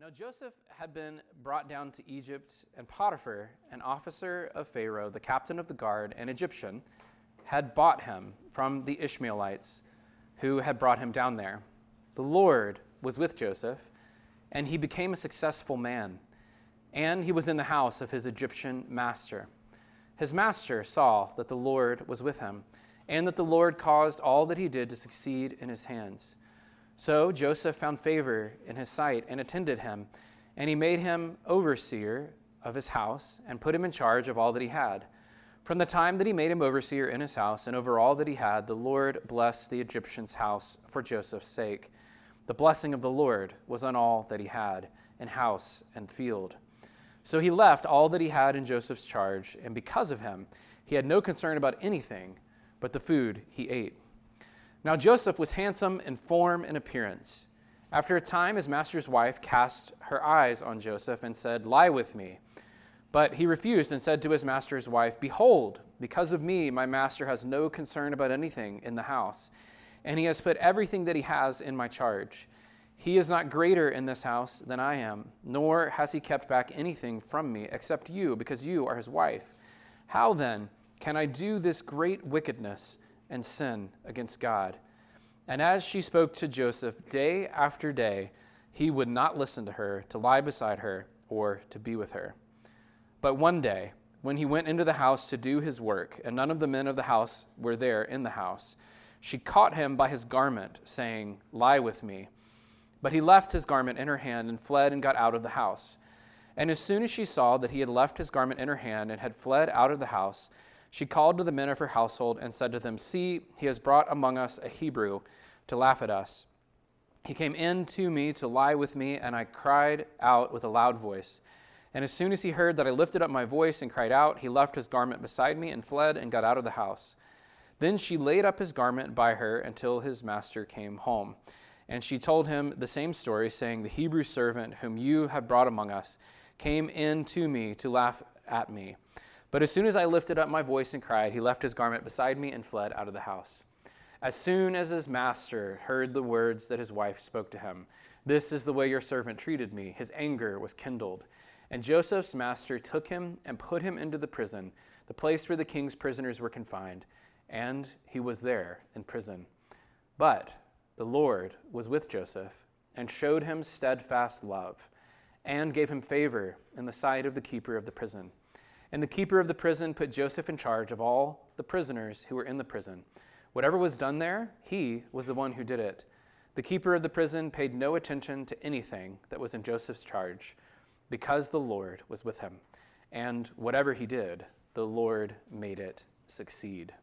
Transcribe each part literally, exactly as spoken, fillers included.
Now Joseph had been brought down to Egypt, and Potiphar, an officer of Pharaoh, the captain of the guard, an Egyptian, had bought him from the Ishmaelites who had brought him down there. The Lord was with Joseph, and he became a successful man, and he was in the house of his Egyptian master. His master saw that the Lord was with him, and that the Lord caused all that he did to succeed in his hands. So Joseph found favor in his sight and attended him, and he made him overseer of his house and put him in charge of all that he had. From the time that he made him overseer in his house and over all that he had, the Lord blessed the Egyptian's house for Joseph's sake. The blessing of the Lord was on all that he had, in house and field. So he left all that he had in Joseph's charge, and because of him, he had no concern about anything but the food he ate. Now Joseph was handsome in form and appearance. After a time, his master's wife cast her eyes on Joseph and said, "Lie with me." But he refused and said to his master's wife, "Behold, because of me, my master has no concern about anything in the house, and he has put everything that he has in my charge. He is not greater in this house than I am, nor has he kept back anything from me except you, because you are his wife. How then can I do this great wickedness and sin against God?" And as she spoke to Joseph day after day, he would not listen to her, to lie beside her, or to be with her. But one day, when he went into the house to do his work, and none of the men of the house were there in the house, she caught him by his garment, saying, "Lie with me." But he left his garment in her hand and fled and got out of the house. And as soon as she saw that he had left his garment in her hand and had fled out of the house, she called to the men of her household and said to them, "See, he has brought among us a Hebrew to laugh at us. He came in to me to lie with me, and I cried out with a loud voice. And as soon as he heard that I lifted up my voice and cried out, he left his garment beside me and fled and got out of the house. Then she laid up his garment by her until his master came home. And she told him the same story, saying, "The Hebrew servant whom you have brought among us came in to me to laugh at me. But as soon as I lifted up my voice and cried, he left his garment beside me and fled out of the house." As soon as his master heard the words that his wife spoke to him, "This is the way your servant treated me," his anger was kindled. And Joseph's master took him and put him into the prison, the place where the king's prisoners were confined, and he was there in prison. But the Lord was with Joseph and showed him steadfast love and gave him favor in the sight of the keeper of the prison. And the keeper of the prison put Joseph in charge of all the prisoners who were in the prison. Whatever was done there, he was the one who did it. The keeper of the prison paid no attention to anything that was in Joseph's charge, because the Lord was with him. And whatever he did, the Lord made it succeed.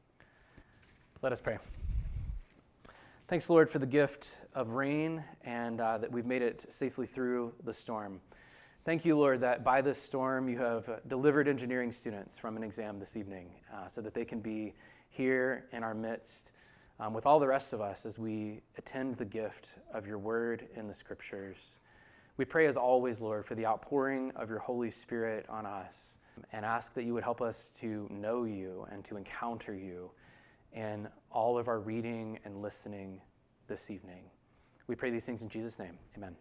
Let us pray. Thanks, Lord, for the gift of rain and uh, that we've made it safely through the storm. Thank you, Lord, that by this storm you have delivered engineering students from an exam this evening uh, so that they can be here in our midst um, with all the rest of us as we attend the gift of your word in the scriptures. We pray as always, Lord, for the outpouring of your Holy Spirit on us and ask that you would help us to know you and to encounter you in all of our reading and listening this evening. We pray these things in Jesus' name. Amen.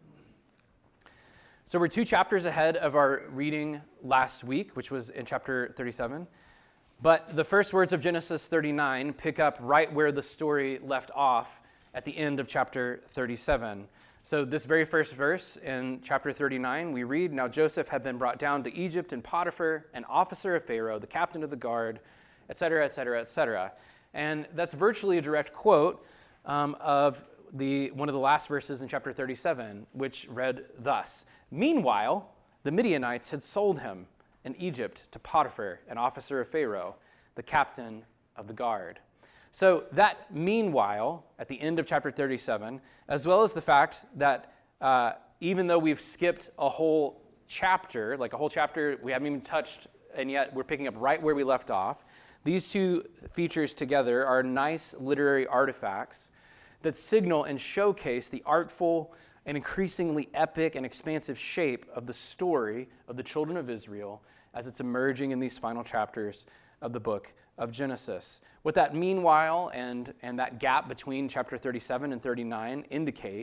So we're two chapters ahead of our reading last week, which was in chapter thirty-seven. But the first words of Genesis thirty-nine pick up right where the story left off at the end of chapter thirty-seven. So this very first verse in chapter thirty-nine, we read, "Now Joseph had been brought down to Egypt, and Potiphar, an officer of Pharaoh, the captain of the guard, et cetera, et cetera, et cetera" And that's virtually a direct quote um, of the one of the last verses in chapter thirty-seven, which read thus: "Meanwhile, the Midianites had sold him in Egypt to Potiphar, an officer of Pharaoh, the captain of the guard." So that meanwhile, at the end of chapter thirty-seven, as well as the fact that uh, even though we've skipped a whole chapter, like a whole chapter we haven't even touched, and yet we're picking up right where we left off, these two features together are nice literary artifacts that signal and showcase the artful and increasingly epic and expansive shape of the story of the children of Israel as it's emerging in these final chapters of the book of Genesis. What that meanwhile and, and that gap between chapter thirty-seven and thirty-nine indicate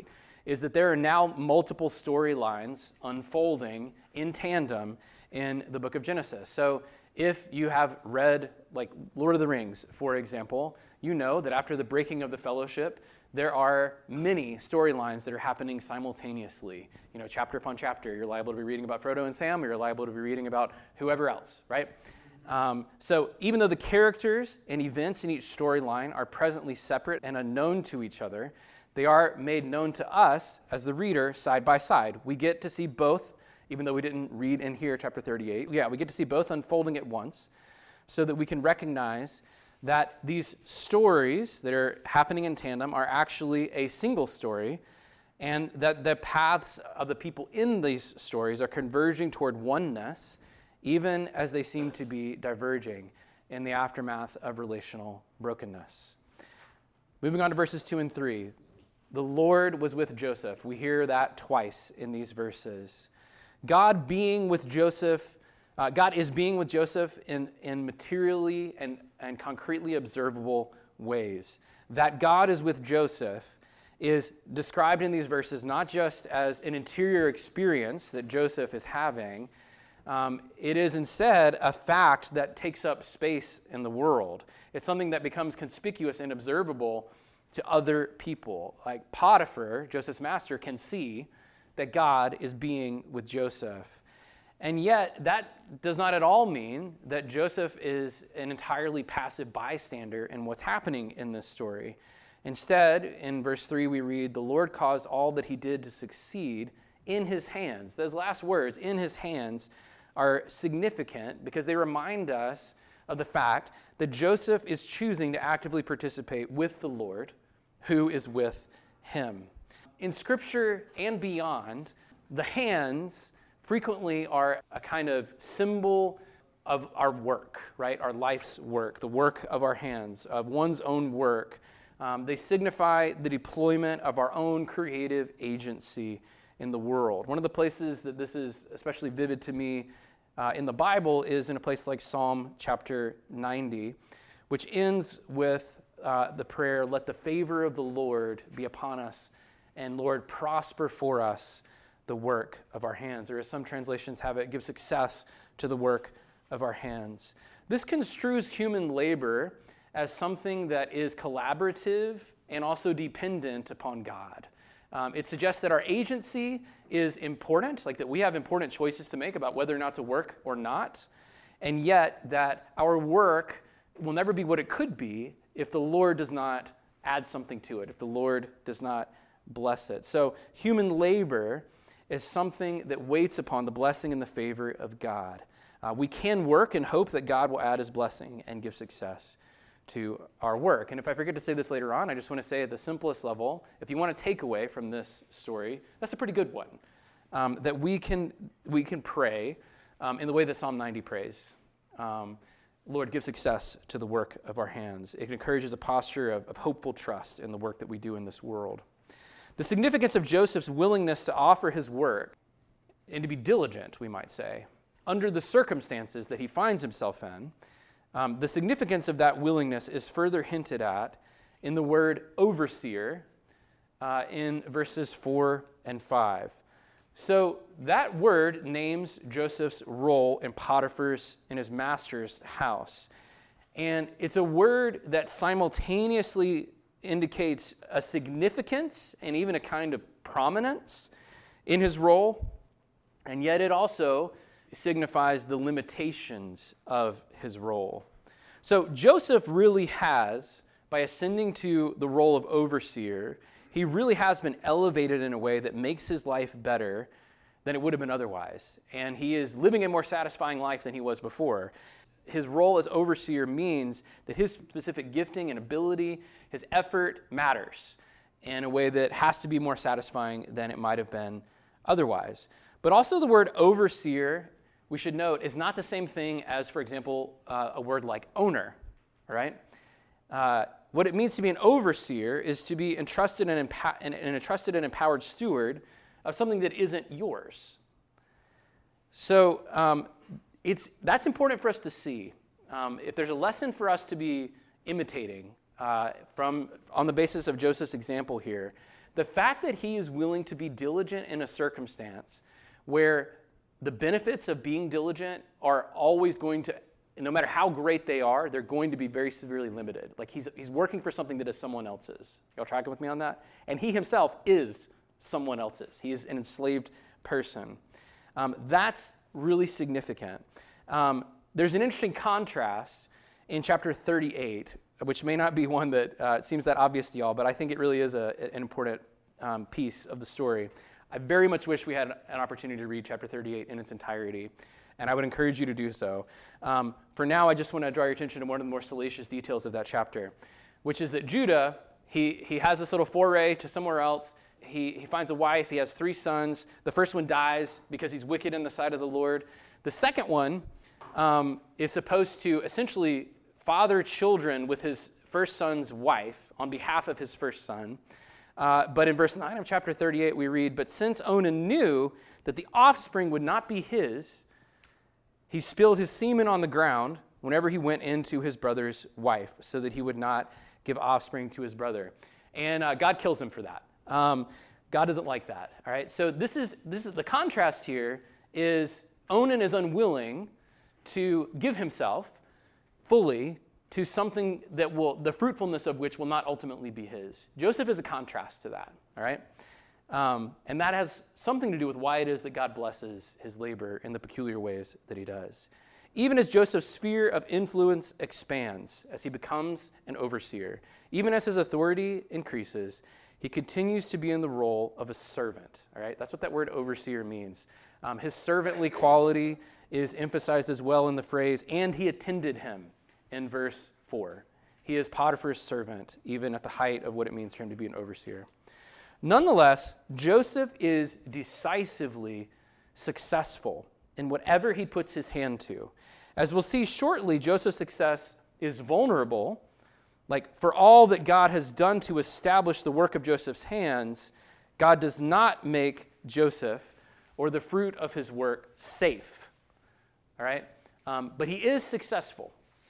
is that there are now multiple storylines unfolding in tandem in the book of Genesis. So if you have read, like, Lord of the Rings, for example, you know that after the breaking of the fellowship, there are many storylines that are happening simultaneously. You know, chapter upon chapter, you're liable to be reading about Frodo and Sam, or you're liable to be reading about whoever else, right? Um, so even though the characters and events in each storyline are presently separate and unknown to each other, they are made known to us as the reader side by side. We get to see both, even though we didn't read in here chapter thirty-eight. Yeah, we get to see both unfolding at once so that we can recognize that these stories that are happening in tandem are actually a single story, and that the paths of the people in these stories are converging toward oneness, even as they seem to be diverging in the aftermath of relational brokenness. Moving on to verses two and three. The Lord was with Joseph. We hear that twice in these verses. God being with Joseph, uh, God is being with Joseph in, in materially and, and concretely observable ways. That God is with Joseph is described in these verses not just as an interior experience that Joseph is having. Um, it is instead a fact that takes up space in the world. It's something that becomes conspicuous and observable to other people. Like Potiphar, Joseph's master, can see that God is being with Joseph. And yet, that does not at all mean that Joseph is an entirely passive bystander in what's happening in this story. Instead, in verse three, we read, "The Lord caused all that he did to succeed in his hands." Those last words, "in his hands," are significant because they remind us of the fact that Joseph is choosing to actively participate with the Lord, who is with him. In Scripture and beyond, the hands frequently are a kind of symbol of our work, right? Our life's work, the work of our hands, of one's own work. Um, they signify the deployment of our own creative agency in the world. One of the places that this is especially vivid to me uh, in the Bible is in a place like Psalm chapter ninety, which ends with uh, the prayer, "Let the favor of the Lord be upon us, and Lord, prosper for us the work of our hands." Or as some translations have it, give success to the work of our hands. This construes human labor as something that is collaborative and also dependent upon God. Um, it suggests that our agency is important, like that we have important choices to make about whether or not to work or not, and yet that our work will never be what it could be if the Lord does not add something to it, if the Lord does not bless it. So human labor is something that waits upon the blessing and the favor of God. Uh, we can work and hope that God will add his blessing and give success to our work. And if I forget to say this later on, I just want to say at the simplest level, if you want a takeaway from this story, that's a pretty good one. Um, that we can we can pray um, in the way that Psalm ninety prays. Um, Lord, give success to the work of our hands. It encourages a posture of, of hopeful trust in the work that we do in this world. The significance of Joseph's willingness to offer his work and to be diligent, we might say, under the circumstances that he finds himself in, um, the significance of that willingness is further hinted at in the word overseer uh, in verses four and five. So that word names Joseph's role in Potiphar's, in his master's house. And it's a word that simultaneously indicates a significance and even a kind of prominence in his role, and yet it also signifies the limitations of his role. So Joseph really has, by ascending to the role of overseer, he really has been elevated in a way that makes his life better than it would have been otherwise. And he is living a more satisfying life than he was before. His role as overseer means that his specific gifting and ability, his effort matters in a way that has to be more satisfying than it might have been otherwise. But also the word overseer, we should note, is not the same thing as, for example, uh, a word like owner, all right? Uh, what it means to be an overseer is to be entrusted and, empo- and, and entrusted and empowered steward of something that isn't yours. So um, it's that's important for us to see. Um, if there's a lesson for us to be imitating uh, from on the basis of Joseph's example here, The fact that he is willing to be diligent in a circumstance where the benefits of being diligent are always going to, no matter how great they are, they're going to be very severely limited. Like he's he's working for something that is someone else's. Y'all tracking with me on that? And he himself is someone else's. He is an enslaved person. Um, that's really significant. Um, there's an interesting contrast in chapter thirty-eight, which may not be one that uh, seems that obvious to y'all, but I think it really is a, an important um, piece of the story. I very much wish we had an opportunity to read chapter thirty-eight in its entirety, and I would encourage you to do so. Um, for now, I just want to draw your attention to one of the more salacious details of that chapter, which is that Judah, he, he has this little foray to somewhere else. He, he finds a wife. He has three sons. The first one dies because he's wicked in the sight of the Lord. The second one um, is supposed to essentially father children with his first son's wife on behalf of his first son. Uh, but in verse nine of chapter thirty-eight, we read, "But since Onan knew that the offspring would not be his, he spilled his semen on the ground whenever he went into his brother's wife, so that he would not give offspring to his brother." And uh, God kills him for that. Um, God doesn't like that. All right. So this is this is the contrast here. Is Onan is unwilling to give himself fully to something that will, the fruitfulness of which will not ultimately be his. Joseph is a contrast to that, all right? Um, and that has something to do with why it is that God blesses his labor in the peculiar ways that he does. Even as Joseph's sphere of influence expands, as he becomes an overseer, even as his authority increases, he continues to be in the role of a servant, all right? That's what that word overseer means. Um, his servantly quality is emphasized as well in the phrase, "and he attended him," in verse four. He is Potiphar's servant, even at the height of what it means for him to be an overseer. Nonetheless, Joseph is decisively successful in whatever he puts his hand to. As we'll see shortly, Joseph's success is vulnerable. Like, for all that God has done to establish the work of Joseph's hands, God does not make Joseph or the fruit of his work safe. All right? Um, but he is successful,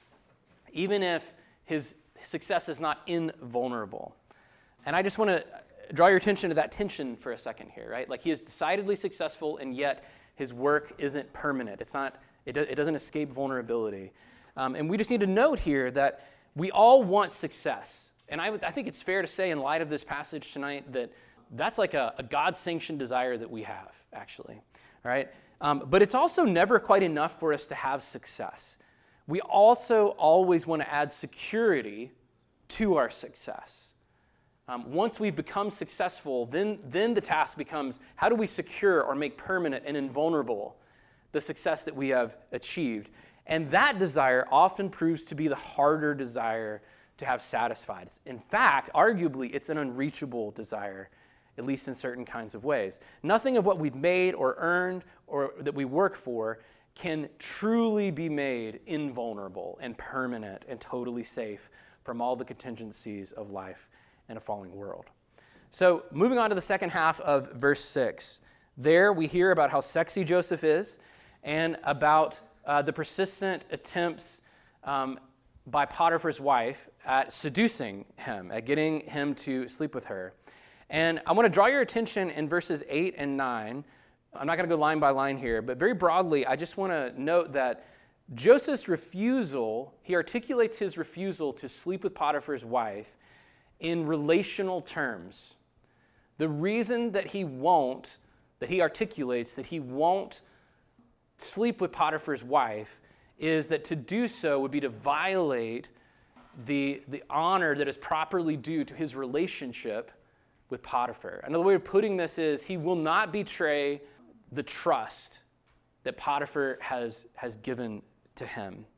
even if his success is not invulnerable. And I just want to draw your attention to that tension for a second here, right? Like, he is decidedly successful, and yet his work isn't permanent. It's not. It, do, it doesn't escape vulnerability. Um, and we just need to note here that we all want success. And I, I think it's fair to say, in light of this passage tonight, that that's like a, a God-sanctioned desire that we have, actually. All right? Um, but it's also never quite enough for us to have success. We also always want to add security to our success. Um, once we've become successful, then, then the task becomes, how do we secure or make permanent and invulnerable the success that we have achieved? And that desire often proves to be the harder desire to have satisfied. In fact, arguably, it's an unreachable desire, at least in certain kinds of ways. Nothing of what we've made or earned or that we work for can truly be made invulnerable and permanent and totally safe from all the contingencies of life in a falling world. So moving on to the second half of verse six, there we hear about how sexy Joseph is and about uh, the persistent attempts um, by Potiphar's wife at seducing him, at getting him to sleep with her. And I want to draw your attention in verses eight and nine. I'm not going to go line by line here, but very broadly, I just want to note that Joseph's refusal, he articulates his refusal to sleep with Potiphar's wife in relational terms. The reason that he won't, that he articulates that he won't sleep with Potiphar's wife is that to do so would be to violate the, the honor that is properly due to his relationship with Potiphar. Another way of putting this is he will not betray the trust that Potiphar has, has given to him.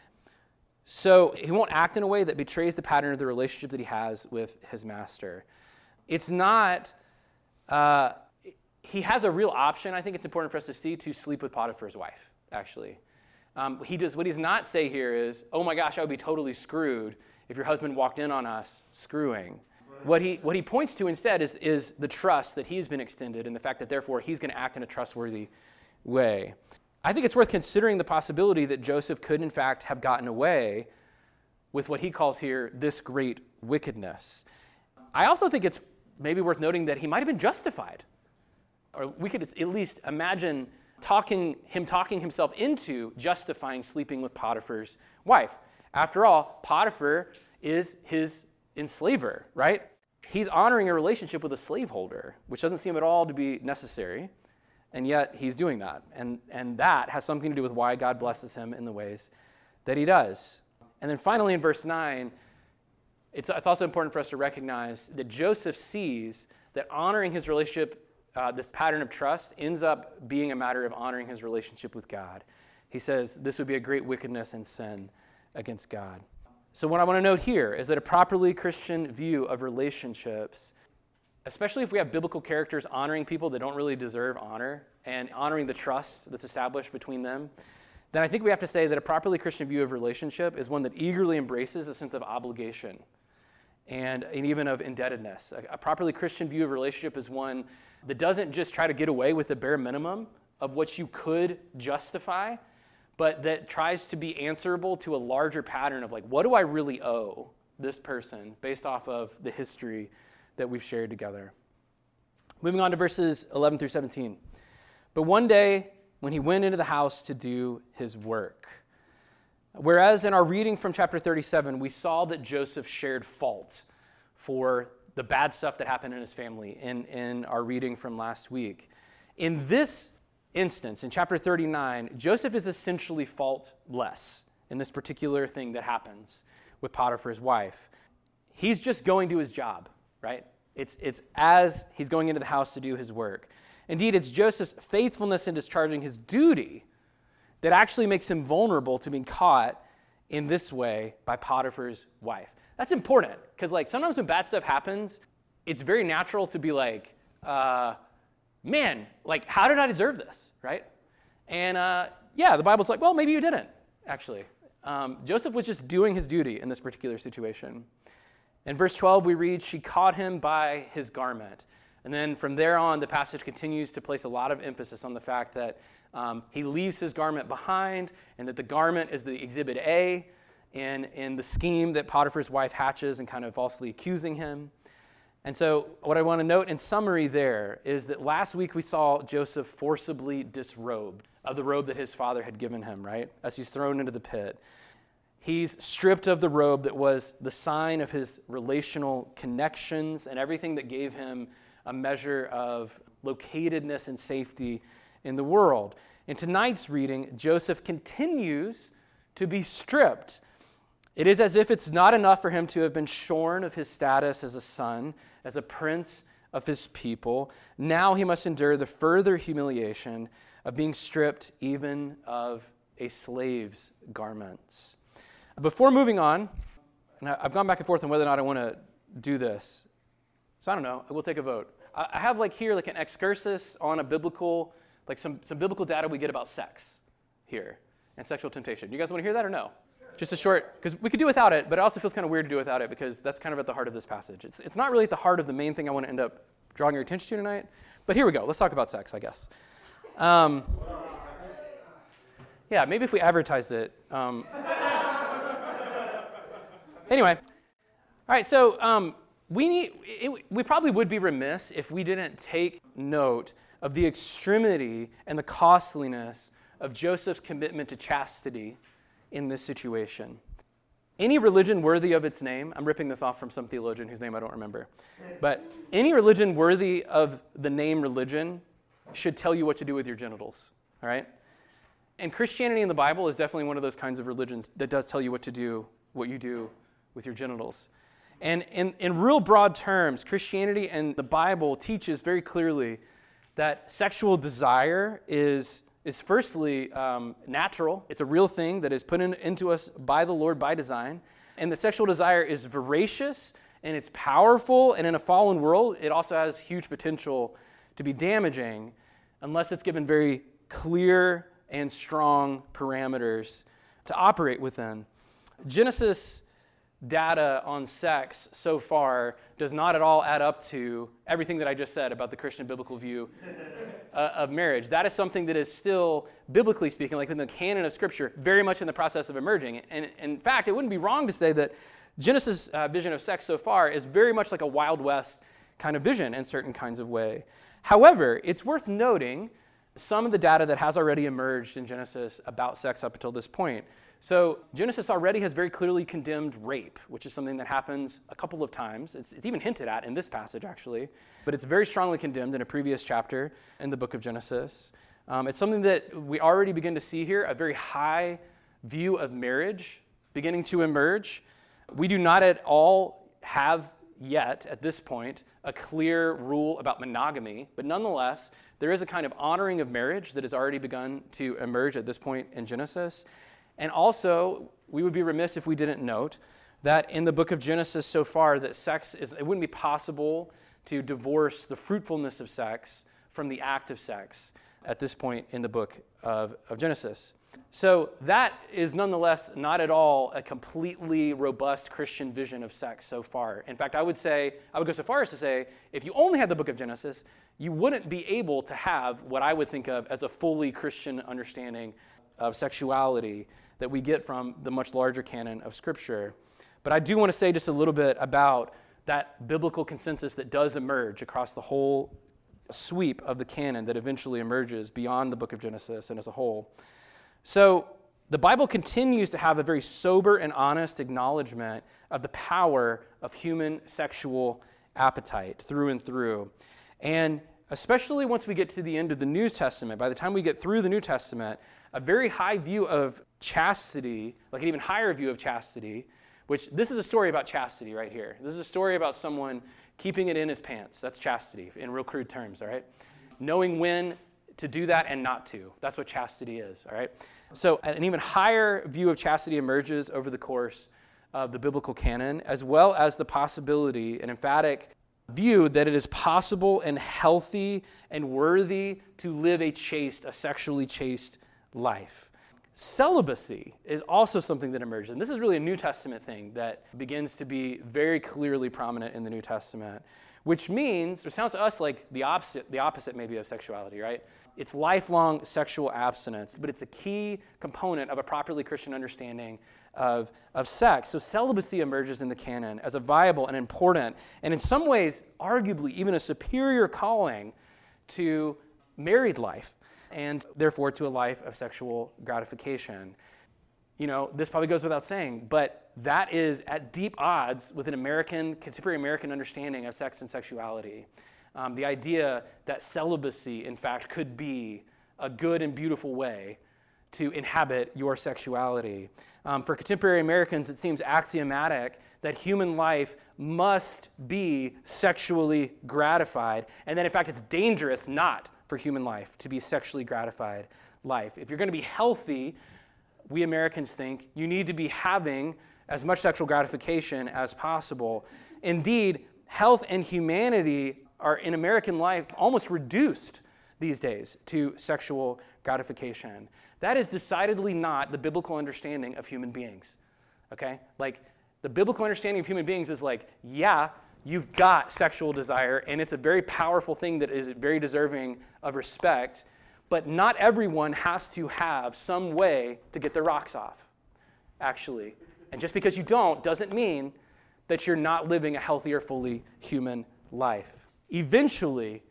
So he won't act in a way that betrays the pattern of the relationship that he has with his master. It's not, uh, he has a real option, I think it's important for us to see, to sleep with Potiphar's wife, actually. Um, he does, what he does not say here is, oh my gosh, I would be totally screwed if your husband walked in on us screwing. What he what he points to instead is, is the trust that he's been extended and the fact that therefore he's going to act in a trustworthy way. I think it's worth considering the possibility that Joseph could in fact have gotten away with what he calls here this great wickedness. I also think it's maybe worth noting that he might have been justified. Or we could at least imagine talking him talking himself into justifying sleeping with Potiphar's wife. After all, Potiphar is his enslaver, right? He's honoring a relationship with a slaveholder, which doesn't seem at all to be necessary, and yet he's doing that. And, and that has something to do with why God blesses him in the ways that he does. And then finally in verse nine, it's, it's also important for us to recognize that Joseph sees that honoring his relationship, uh, this pattern of trust, ends up being a matter of honoring his relationship with God. He says this would be a great wickedness and sin against God. So what I want to note here is that a properly Christian view of relationships, especially if we have biblical characters honoring people that don't really deserve honor and honoring the trust that's established between them, then I think we have to say that a properly Christian view of relationship is one that eagerly embraces a sense of obligation and, and even of indebtedness. A, a properly Christian view of relationship is one that doesn't just try to get away with the bare minimum of what you could justify, but that tries to be answerable to a larger pattern of like, what do I really owe this person based off of the history that we've shared together. Moving on to verses eleven through seventeen. But one day, when he went into the house to do his work. Whereas in our reading from chapter thirty-seven, we saw that Joseph shared fault for the bad stuff that happened in his family in, in our reading from last week. In this instance, in chapter thirty-nine, Joseph is essentially faultless in this particular thing that happens with Potiphar's wife. He's just going to his job, right? It's, it's as he's going into the house to do his work. Indeed, it's Joseph's faithfulness in discharging his duty that actually makes him vulnerable to being caught in this way by Potiphar's wife. That's important, because like sometimes when bad stuff happens, it's very natural to be like, uh, man, like how did I deserve this, right? And uh, yeah, the Bible's like, well, maybe you didn't, actually. Um, Joseph was just doing his duty in this particular situation. In verse twelve, we read, she caught him by his garment. And then from there on, the passage continues to place a lot of emphasis on the fact that um, he leaves his garment behind and that the garment is the exhibit A in, in the scheme that Potiphar's wife hatches and kind of falsely accusing him. And so what I want to note in summary there is that last week we saw Joseph forcibly disrobed of the robe that his father had given him, right? As he's thrown into the pit. He's stripped of the robe that was the sign of his relational connections and everything that gave him a measure of locatedness and safety in the world. In tonight's reading, Joseph continues to be stripped. It is as if it's not enough for him to have been shorn of his status as a son, as a prince of his people. Now he must endure the further humiliation of being stripped even of a slave's garments. Before moving on, and I've gone back and forth on whether or not I want to do this. So I don't know. We'll take a vote. I have like here like an excursus on a biblical, like some, some biblical data we get about sex here and sexual temptation. You guys want to hear that or no? Sure. Just a short, because we could do without it, but it also feels kind of weird to do without it because that's kind of at the heart of this passage. It's, it's not really at the heart of the main thing I want to end up drawing your attention to tonight, but here we go. Let's talk about sex, I guess. Um, yeah, maybe if we advertised it. Um, anyway, all right, so um, we need. It, we probably would be remiss if we didn't take note of the extremity and the costliness of Joseph's commitment to chastity in this situation. Any religion worthy of its name, I'm ripping this off from some theologian whose name I don't remember, but any religion worthy of the name religion should tell you what to do with your genitals, all right? And Christianity in the Bible is definitely one of those kinds of religions that does tell you what to do, what you do with your genitals. And in, in real broad terms, Christianity and the Bible teaches very clearly that sexual desire is, is firstly um, natural. It's a real thing that is put in, into us by the Lord by design. And the sexual desire is voracious and it's powerful. And in a fallen world, it also has huge potential to be damaging unless it's given very clear and strong parameters to operate within. Genesis data on sex so far does not at all add up to everything that I just said about the Christian biblical view uh, of marriage. That is something that is still, biblically speaking, like in the canon of Scripture, very much in the process of emerging. And in fact, it wouldn't be wrong to say that Genesis' uh, vision of sex so far is very much like a Wild West kind of vision in certain kinds of way. However, it's worth noting some of the data that has already emerged in Genesis about sex up until this point. So Genesis already has very clearly condemned rape, which is something that happens a couple of times. It's, it's even hinted at in this passage, actually. But it's very strongly condemned in a previous chapter in the book of Genesis. Um, it's something that we already begin to see here, a very high view of marriage beginning to emerge. We do not at all have yet, at this point, a clear rule about monogamy, but nonetheless, there is a kind of honoring of marriage that has already begun to emerge at this point in Genesis. And also, we would be remiss if we didn't note that in the book of Genesis so far, that sex is, it wouldn't be possible to divorce the fruitfulness of sex from the act of sex at this point in the book of, of Genesis. So that is nonetheless not at all a completely robust Christian vision of sex so far. In fact, I would say, I would go so far as to say, if you only had the book of Genesis, you wouldn't be able to have what I would think of as a fully Christian understanding of sexuality that we get from the much larger canon of Scripture. But I do want to say just a little bit about that biblical consensus that does emerge across the whole sweep of the canon that eventually emerges beyond the book of Genesis and as a whole. So the Bible continues to have a very sober and honest acknowledgement of the power of human sexual appetite through and through. And especially once we get to the end of the New Testament, by the time we get through the New Testament, a very high view of chastity, like an even higher view of chastity, which this is a story about chastity right here. This is a story about someone keeping it in his pants. That's chastity in real crude terms, all right? Knowing when to do that and not to. That's what chastity is, all right? So an even higher view of chastity emerges over the course of the biblical canon, as well as the possibility, an emphatic view that it is possible and healthy and worthy to live a chaste, a sexually chaste life. Celibacy is also something that emerges, and this is really a New Testament thing that begins to be very clearly prominent in the New Testament, which means, it sounds to us like the opposite, the opposite maybe of sexuality, right? It's lifelong sexual abstinence, but it's a key component of a properly Christian understanding of, of sex. So celibacy emerges in the canon as a viable and important, and in some ways, arguably even a superior calling to married life, and therefore to a life of sexual gratification. You know, this probably goes without saying, but that is at deep odds with an American, contemporary American understanding of sex and sexuality. Um, the idea that celibacy, in fact, could be a good and beautiful way to inhabit your sexuality. Um, for contemporary Americans, it seems axiomatic that human life must be sexually gratified, and that, in fact, it's dangerous not for human life to be sexually gratified life. If you're going to be healthy, we Americans think you need to be having as much sexual gratification as possible. Indeed, health and humanity are in American life almost reduced these days to sexual gratification. That is decidedly not the biblical understanding of human beings, okay? Like, the biblical understanding of human beings is like, yeah, you've got sexual desire, and it's a very powerful thing that is very deserving of respect, but not everyone has to have some way to get their rocks off, actually. And just because you don't doesn't mean that you're not living a healthier, fully human life. Eventually,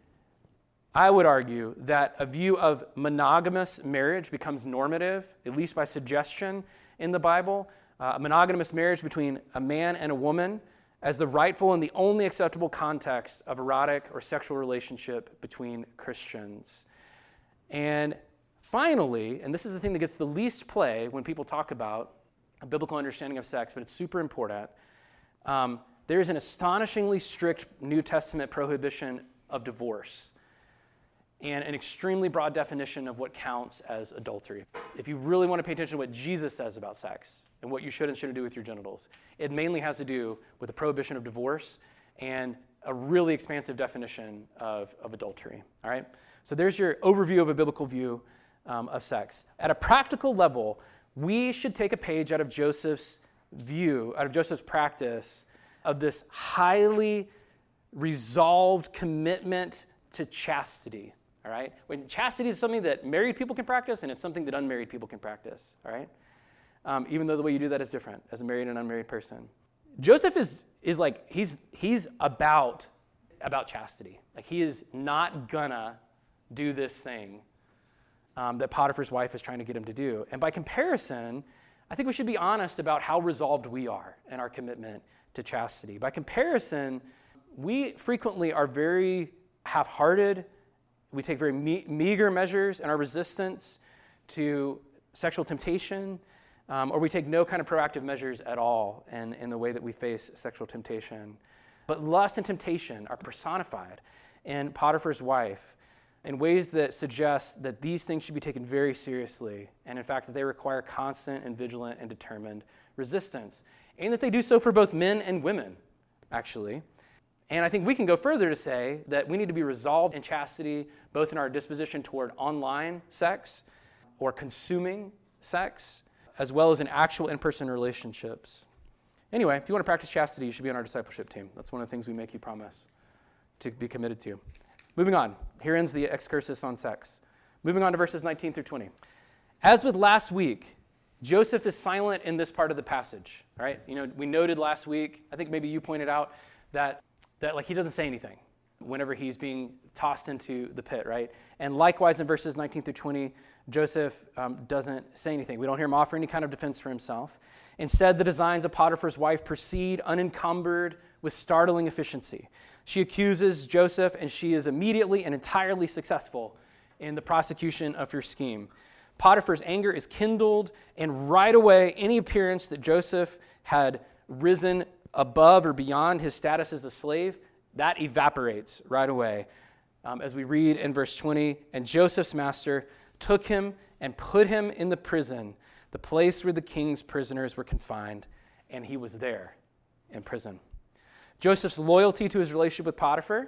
I would argue that a view of monogamous marriage becomes normative, at least by suggestion in the Bible. Uh, a monogamous marriage between a man and a woman as the rightful and the only acceptable context of erotic or sexual relationship between Christians. And finally, and this is the thing that gets the least play when people talk about a biblical understanding of sex, but it's super important, um, there is an astonishingly strict New Testament prohibition of divorce and an extremely broad definition of what counts as adultery. If you really want to pay attention to what Jesus says about sex and what you should and shouldn't do with your genitals, it mainly has to do with the prohibition of divorce and a really expansive definition of, of adultery, all right? So there's your overview of a biblical view um, of sex. At a practical level, we should take a page out of Joseph's view, out of Joseph's practice of this highly resolved commitment to chastity, all right? When chastity is something that married people can practice, and it's something that unmarried people can practice, all right? Um, even though the way you do that is different as a married and unmarried person. Joseph is is like, he's he's about about chastity. Like, he is not gonna do this thing um, that Potiphar's wife is trying to get him to do. And by comparison, I think we should be honest about how resolved we are in our commitment to chastity. By comparison, we frequently are very half-hearted. We take very me- meager measures in our resistance to sexual temptation, um, or we take no kind of proactive measures at all in, in the way that we face sexual temptation. But lust and temptation are personified in Potiphar's wife in ways that suggest that these things should be taken very seriously, and in fact that they require constant and vigilant and determined resistance, and that they do so for both men and women, actually. And I think we can go further to say that we need to be resolved in chastity, both in our disposition toward online sex or consuming sex, as well as in actual in-person relationships. Anyway, if you want to practice chastity, you should be on our discipleship team. That's one of the things we make you promise to be committed to. Moving on. Here ends the excursus on sex. Moving on to verses nineteen through twenty. As with last week, Joseph is silent in this part of the passage. All right? You know, we noted last week, I think maybe you pointed out, that, that like he doesn't say anything whenever he's being tossed into the pit, right? And likewise in verses nineteen through twenty, Joseph um, doesn't say anything. We don't hear him offer any kind of defense for himself. Instead, the designs of Potiphar's wife proceed unencumbered with startling efficiency. She accuses Joseph, and she is immediately and entirely successful in the prosecution of her scheme. Potiphar's anger is kindled, and right away, any appearance that Joseph had risen above or beyond his status as a slave, that evaporates right away. Um, as we read in verse twenty, and Joseph's master took him and put him in the prison, the place where the king's prisoners were confined, and he was there in prison. Joseph's loyalty to his relationship with Potiphar,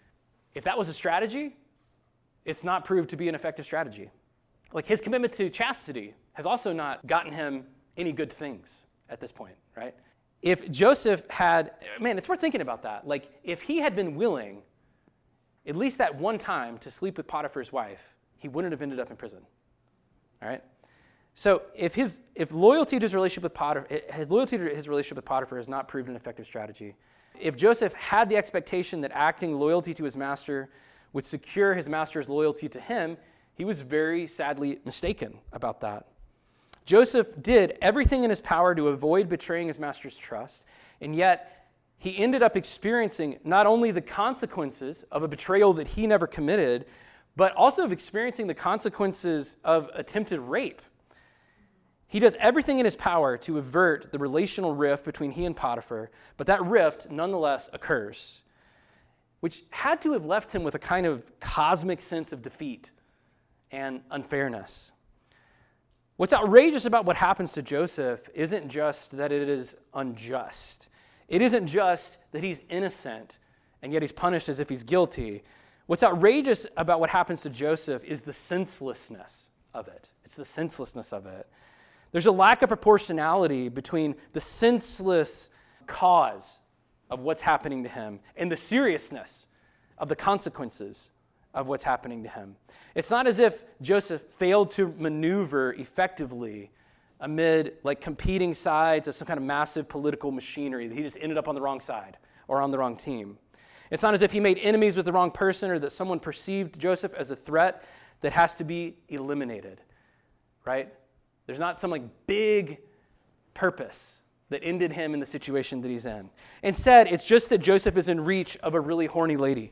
if that was a strategy, it's not proved to be an effective strategy. Like, his commitment to chastity has also not gotten him any good things at this point, right? If Joseph had, man, it's worth thinking about that. Like, if he had been willing, at least that one time, to sleep with Potiphar's wife, he wouldn't have ended up in prison, all right? So if his if loyalty to his relationship with Potiphar, his loyalty to his relationship with Potiphar has not proved an effective strategy. If Joseph had the expectation that acting loyalty to his master would secure his master's loyalty to him, he was very sadly mistaken about that. Joseph did everything in his power to avoid betraying his master's trust, and yet he ended up experiencing not only the consequences of a betrayal that he never committed, but also of experiencing the consequences of attempted rape. He does everything in his power to avert the relational rift between he and Potiphar, but that rift nonetheless occurs, which had to have left him with a kind of cosmic sense of defeat and unfairness. What's outrageous about what happens to Joseph isn't just that it is unjust. It isn't just that he's innocent and yet he's punished as if he's guilty. What's outrageous about what happens to Joseph is the senselessness of it. It's the senselessness of it. There's a lack of proportionality between the senseless cause of what's happening to him and the seriousness of the consequences of what's happening to him. It's not as if Joseph failed to maneuver effectively amid like competing sides of some kind of massive political machinery, that he just ended up on the wrong side or on the wrong team. It's not as if he made enemies with the wrong person or that someone perceived Joseph as a threat that has to be eliminated, right? There's not some like big purpose that ended him in the situation that he's in. Instead, it's just that Joseph is in reach of a really horny lady.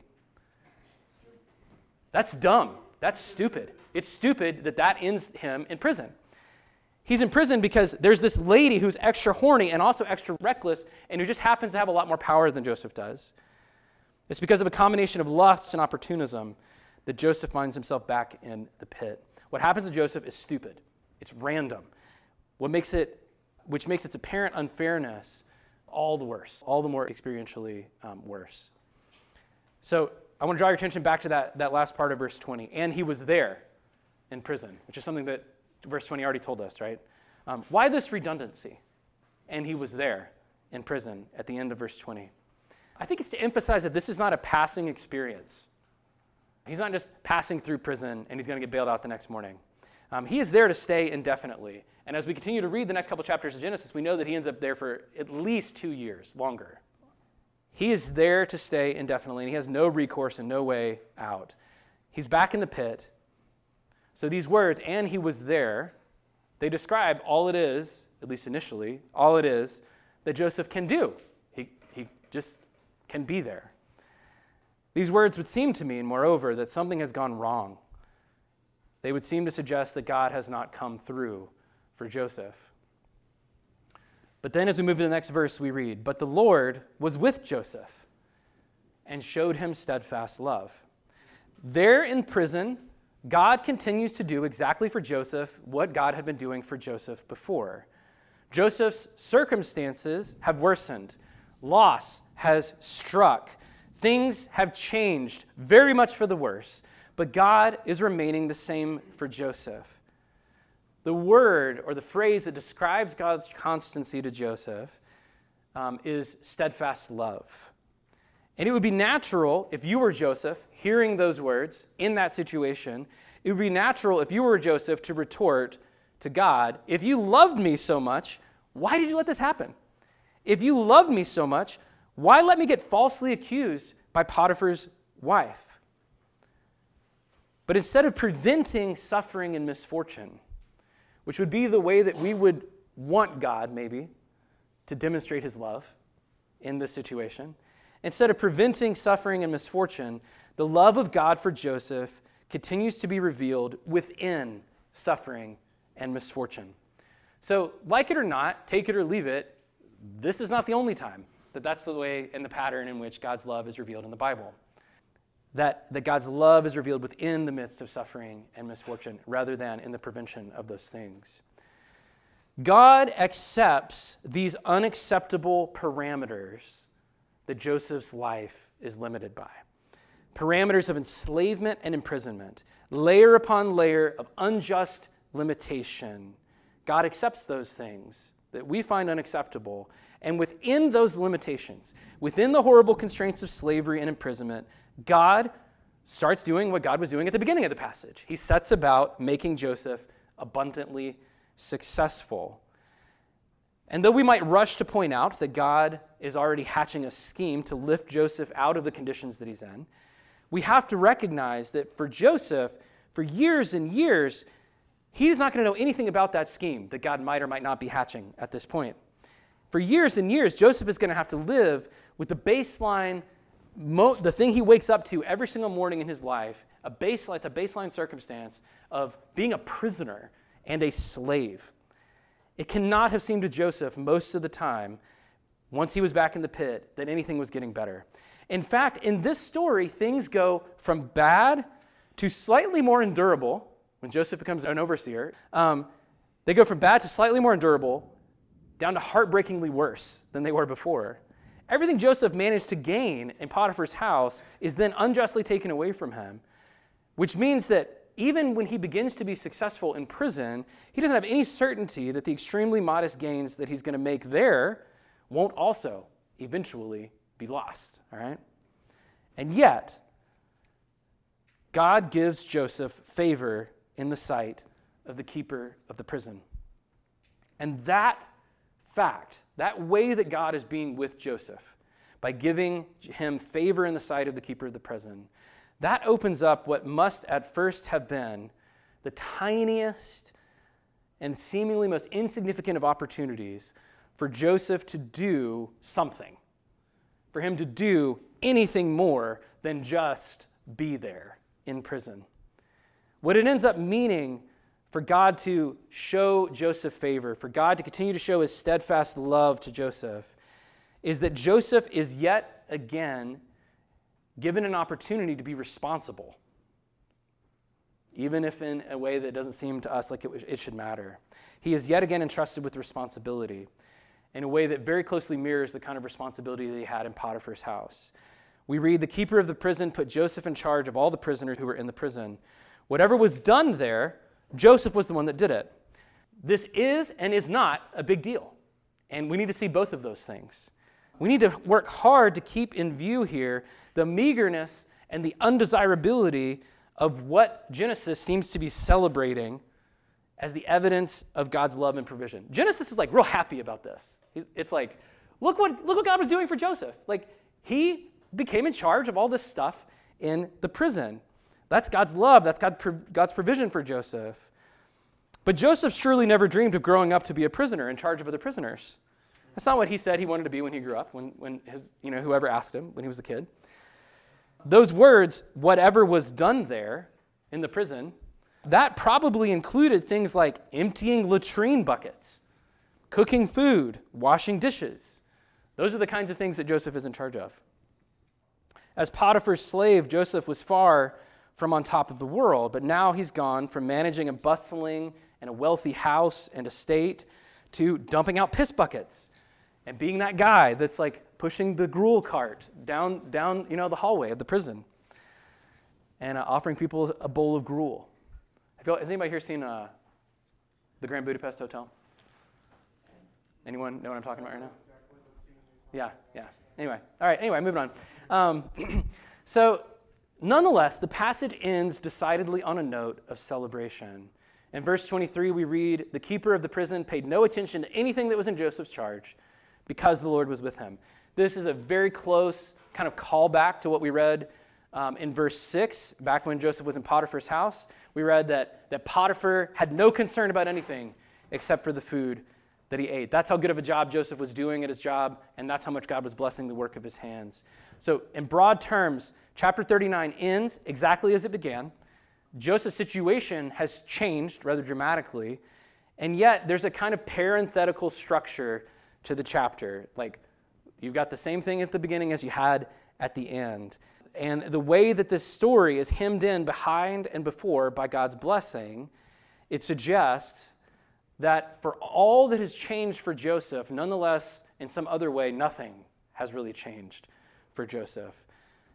That's dumb. That's stupid. It's stupid that that ends him in prison. He's in prison because there's this lady who's extra horny and also extra reckless and who just happens to have a lot more power than Joseph does. It's because of a combination of lust and opportunism that Joseph finds himself back in the pit. What happens to Joseph is stupid. It's random. What makes it, which makes its apparent unfairness all the worse, all the more experientially um, worse. So I want to draw your attention back to that, that last part of verse twenty. And he was there in prison, which is something that verse twenty already told us, right? Um, why this redundancy? And he was there in prison at the end of verse twenty. I think it's to emphasize that this is not a passing experience. He's not just passing through prison and he's going to get bailed out the next morning. Um, he is there to stay indefinitely. And as we continue to read the next couple chapters of Genesis, we know that he ends up there for at least two years longer. He is there to stay indefinitely, and he has no recourse and no way out. He's back in the pit. So these words, and he was there, they describe all it is, at least initially, all it is that Joseph can do. He, he just can be there. These words would seem to mean, moreover, that something has gone wrong. They would seem to suggest that God has not come through for Joseph. But then as we move to the next verse, we read, "But the Lord was with Joseph and showed him steadfast love." There in prison, God continues to do exactly for Joseph what God had been doing for Joseph before. Joseph's circumstances have worsened. Loss has struck. Things have changed very much for the worse. But God is remaining the same for Joseph. The word or the phrase that describes God's constancy to Joseph um, is steadfast love. And it would be natural if you were Joseph, hearing those words in that situation, it would be natural if you were Joseph to retort to God, if you loved me so much, why did you let this happen? If you loved me so much, why let me get falsely accused by Potiphar's wife? But instead of preventing suffering and misfortune, which would be the way that we would want God, maybe, to demonstrate his love in this situation. Instead of preventing suffering and misfortune, the love of God for Joseph continues to be revealed within suffering and misfortune. So, like it or not, take it or leave it, this is not the only time that that's the way and the pattern in which God's love is revealed in the Bible. That, that God's love is revealed within the midst of suffering and misfortune rather than in the prevention of those things. God accepts these unacceptable parameters that Joseph's life is limited by. Parameters of enslavement and imprisonment, layer upon layer of unjust limitation. God accepts those things that we find unacceptable, and within those limitations, within the horrible constraints of slavery and imprisonment, God starts doing what God was doing at the beginning of the passage. He sets about making Joseph abundantly successful. And though we might rush to point out that God is already hatching a scheme to lift Joseph out of the conditions that he's in, we have to recognize that for Joseph, for years and years, he is not going to know anything about that scheme that God might or might not be hatching at this point. For years and years, Joseph is going to have to live with the baseline Mo- the thing he wakes up to every single morning in his life, a baseline, it's a baseline circumstance of being a prisoner and a slave. It cannot have seemed to Joseph most of the time, once he was back in the pit, that anything was getting better. In fact, in this story, things go from bad to slightly more endurable. When Joseph becomes an overseer, um, they go from bad to slightly more endurable, down to heartbreakingly worse than they were before. Everything Joseph managed to gain in Potiphar's house is then unjustly taken away from him, which means that even when he begins to be successful in prison, he doesn't have any certainty that the extremely modest gains that he's going to make there won't also eventually be lost, all right? And yet, God gives Joseph favor in the sight of the keeper of the prison. And that fact, that way that God is being with Joseph, by giving him favor in the sight of the keeper of the prison, that opens up what must at first have been the tiniest and seemingly most insignificant of opportunities for Joseph to do something, for him to do anything more than just be there in prison. What it ends up meaning for God to show Joseph favor, for God to continue to show his steadfast love to Joseph, is that Joseph is yet again given an opportunity to be responsible, even if in a way that doesn't seem to us like it, it should matter. He is yet again entrusted with responsibility in a way that very closely mirrors the kind of responsibility that he had in Potiphar's house. We read, "The keeper of the prison put Joseph in charge of all the prisoners who were in the prison. Whatever was done there, Joseph was the one that did it." This is and is not a big deal. And we need to see both of those things. We need to work hard to keep in view here the meagerness and the undesirability of what Genesis seems to be celebrating as the evidence of God's love and provision. Genesis is like real happy about this. It's like, look what, look what God was doing for Joseph. Like, he became in charge of all this stuff in the prison. That's God's love. That's God, God's provision for Joseph. But Joseph surely never dreamed of growing up to be a prisoner in charge of other prisoners. That's not what he said he wanted to be when he grew up, when, when his, you know, whoever asked him when he was a kid. Those words, whatever was done there in the prison, that probably included things like emptying latrine buckets, cooking food, washing dishes. Those are the kinds of things that Joseph is in charge of. As Potiphar's slave, Joseph was far from on top of the world, but now he's gone from managing a bustling and a wealthy house and estate to dumping out piss buckets and being that guy that's like pushing the gruel cart down, down you know, the hallway of the prison and uh, offering people a bowl of gruel. Have you, has anybody here seen uh, the Grand Budapest Hotel? Anyone know what I'm talking about right now? Yeah, yeah. Anyway, all right, anyway, moving on. Um, so, nonetheless, the passage ends decidedly on a note of celebration. In verse twenty-three, we read, the keeper of the prison paid no attention to anything that was in Joseph's charge because the Lord was with him. This is a very close kind of callback to what we read um, in verse six, back when Joseph was in Potiphar's house. We read that, that Potiphar had no concern about anything except for the food that he ate. That's how good of a job Joseph was doing at his job, and that's how much God was blessing the work of his hands. So in broad terms, chapter thirty-nine ends exactly as it began. Joseph's situation has changed rather dramatically, and yet there's a kind of parenthetical structure to the chapter. Like, you've got the same thing at the beginning as you had at the end. And the way that this story is hemmed in behind and before by God's blessing, it suggests that for all that has changed for Joseph, nonetheless, in some other way, nothing has really changed for Joseph.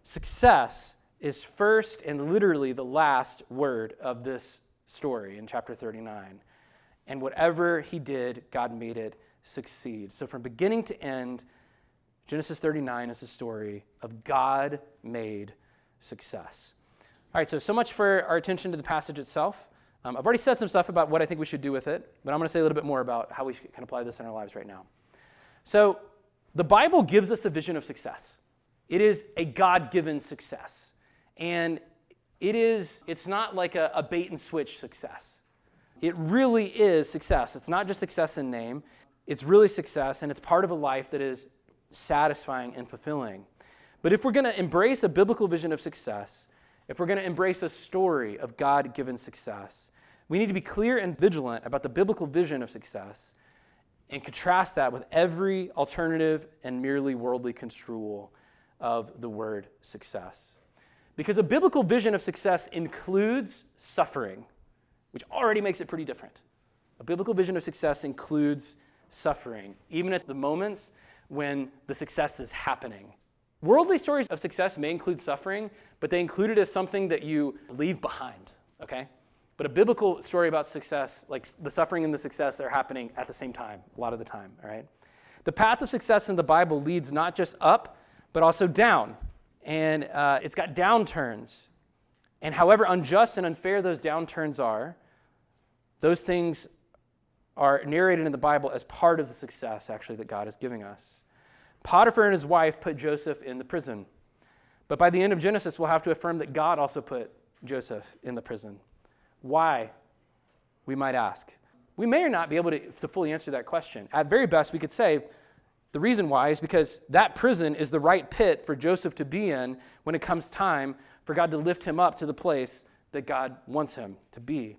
Success is first and literally the last word of this story in chapter thirty-nine. And whatever he did, God made it succeed. So from beginning to end, Genesis thirty-nine is a story of God-made success. All right, so so much for our attention to the passage itself. Um, I've already said some stuff about what I think we should do with it, but I'm going to say a little bit more about how we can apply this in our lives right now. So the Bible gives us a vision of success. It is a God-given success. And it is, it's not like a, a bait-and-switch success. It really is success. It's not just success in name. It's really success, and it's part of a life that is satisfying and fulfilling. But if we're going to embrace a biblical vision of success, if we're going to embrace a story of God-given success, we need to be clear and vigilant about the biblical vision of success and contrast that with every alternative and merely worldly construal of the word success. Because a biblical vision of success includes suffering, which already makes it pretty different. A biblical vision of success includes suffering, even at the moments when the success is happening. Worldly stories of success may include suffering, but they include it as something that you leave behind, okay? But a biblical story about success, like the suffering and the success, are happening at the same time, a lot of the time, all right? The path of success in the Bible leads not just up, but also down. And uh, it's got downturns. And however unjust and unfair those downturns are, those things are narrated in the Bible as part of the success, actually, that God is giving us. Potiphar and his wife put Joseph in the prison. But by the end of Genesis, we'll have to affirm that God also put Joseph in the prison. Why, we might ask. We may or not be able to, to fully answer that question. At very best, we could say the reason why is because that prison is the right pit for Joseph to be in when it comes time for God to lift him up to the place that God wants him to be.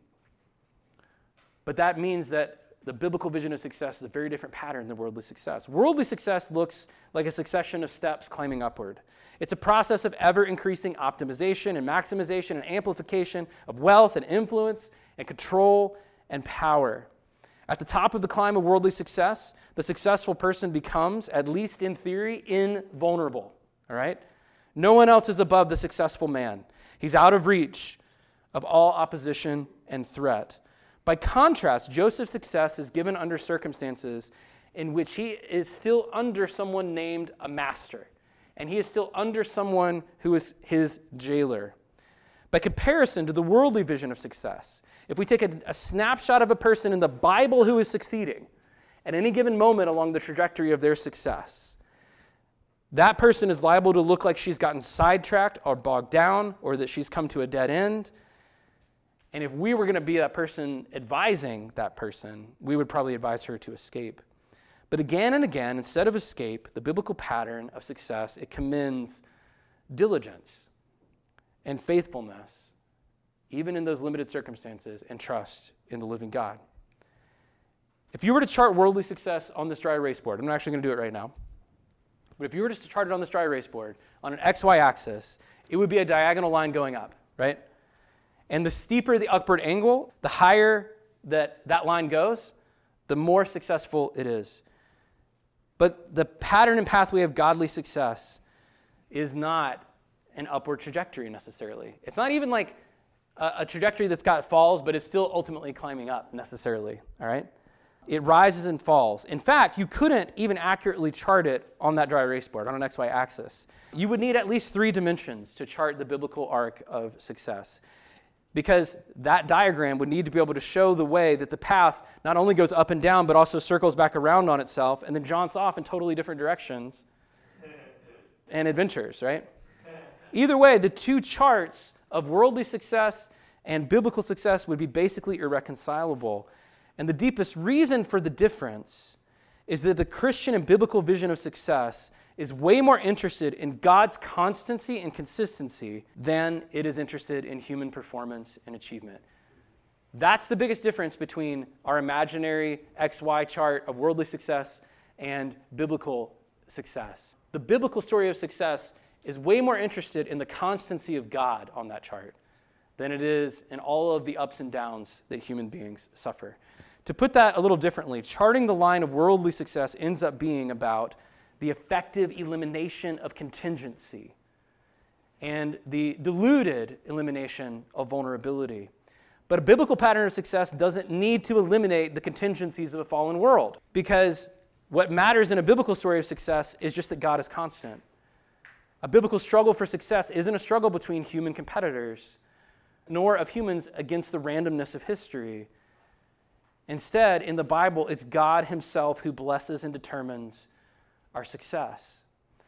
But that means that the biblical vision of success is a very different pattern than worldly success. Worldly success looks like a succession of steps climbing upward. It's a process of ever-increasing optimization and maximization and amplification of wealth and influence and control and power. At the top of the climb of worldly success, the successful person becomes, at least in theory, invulnerable. All right? No one else is above the successful man. He's out of reach of all opposition and threat. By contrast, Joseph's success is given under circumstances in which he is still under someone named a master, and he is still under someone who is his jailer. By comparison to the worldly vision of success, if we take a, a snapshot of a person in the Bible who is succeeding at any given moment along the trajectory of their success, that person is liable to look like she's gotten sidetracked or bogged down or that she's come to a dead end. And if we were going to be that person advising that person, we would probably advise her to escape. But again and again, instead of escape, the biblical pattern of success, it commends diligence and faithfulness, even in those limited circumstances, and trust in the living God. If you were to chart worldly success on this dry erase board, I'm not actually going to do it right now, but if you were to chart it on this dry erase board on an X Y axis, it would be a diagonal line going up, right? And the steeper the upward angle, the higher that that line goes, the more successful it is. But the pattern and pathway of godly success is not an upward trajectory necessarily. It's not even like a, a trajectory that's got falls, but it's still ultimately climbing up necessarily, all right? It rises and falls. In fact, you couldn't even accurately chart it on that dry erase board, on an X Y axis. You would need at least three dimensions to chart the biblical arc of success, because that diagram would need to be able to show the way that the path not only goes up and down, but also circles back around on itself and then jaunts off in totally different directions and adventures, right? Either way, the two charts of worldly success and biblical success would be basically irreconcilable. And the deepest reason for the difference is that the Christian and biblical vision of success is way more interested in God's constancy and consistency than it is interested in human performance and achievement. That's the biggest difference between our imaginary X Y chart of worldly success and biblical success. The biblical story of success is way more interested in the constancy of God on that chart than it is in all of the ups and downs that human beings suffer. To put that a little differently, charting the line of worldly success ends up being about the effective elimination of contingency and the diluted elimination of vulnerability. But a biblical pattern of success doesn't need to eliminate the contingencies of a fallen world, because what matters in a biblical story of success is just that God is constant. A biblical struggle for success isn't a struggle between human competitors, nor of humans against the randomness of history. Instead, in the Bible, it's God himself who blesses and determines our success.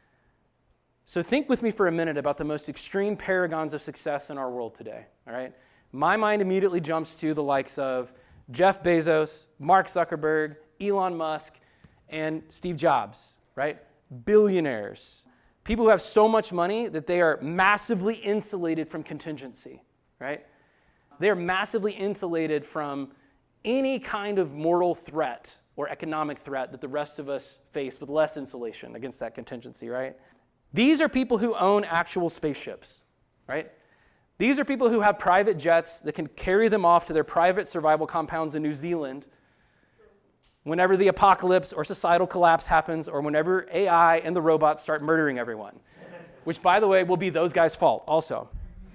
So think with me for a minute about the most extreme paragons of success in our world today, all right? My mind immediately jumps to the likes of Jeff Bezos, Mark Zuckerberg, Elon Musk, and Steve Jobs, right? Billionaires. People who have so much money that they are massively insulated from contingency, right? They are massively insulated from any kind of mortal threat or economic threat that the rest of us face with less insulation against that contingency, right? These are people who own actual spaceships, right? These are people who have private jets that can carry them off to their private survival compounds in New Zealand whenever the apocalypse or societal collapse happens, or whenever A I and the robots start murdering everyone, which, by the way, will be those guys' fault also.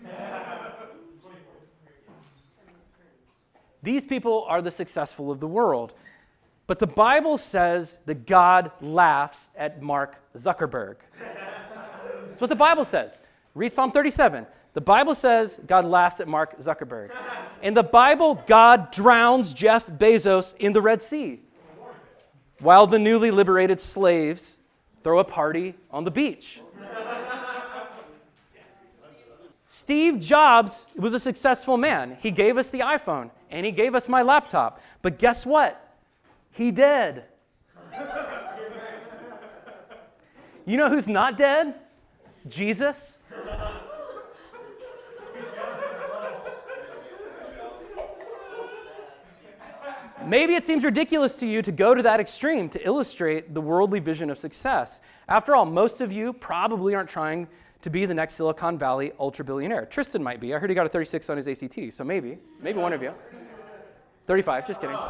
These people are the successful of the world. But the Bible says that God laughs at Mark Zuckerberg. That's what the Bible says. Read Psalm thirty-seven. The Bible says God laughs at Mark Zuckerberg. In the Bible, God drowns Jeff Bezos in the Red Sea, while the newly liberated slaves throw a party on the beach. Steve Jobs was a successful man. He gave us the iPhone, and he gave us my laptop. But guess what? He dead. You know who's not dead? Jesus. Maybe it seems ridiculous to you to go to that extreme to illustrate the worldly vision of success. After all, most of you probably aren't trying to be the next Silicon Valley ultra-billionaire. Tristan might be. I heard he got a thirty-six on his A C T, so maybe. Maybe one of you. thirty-five, just kidding.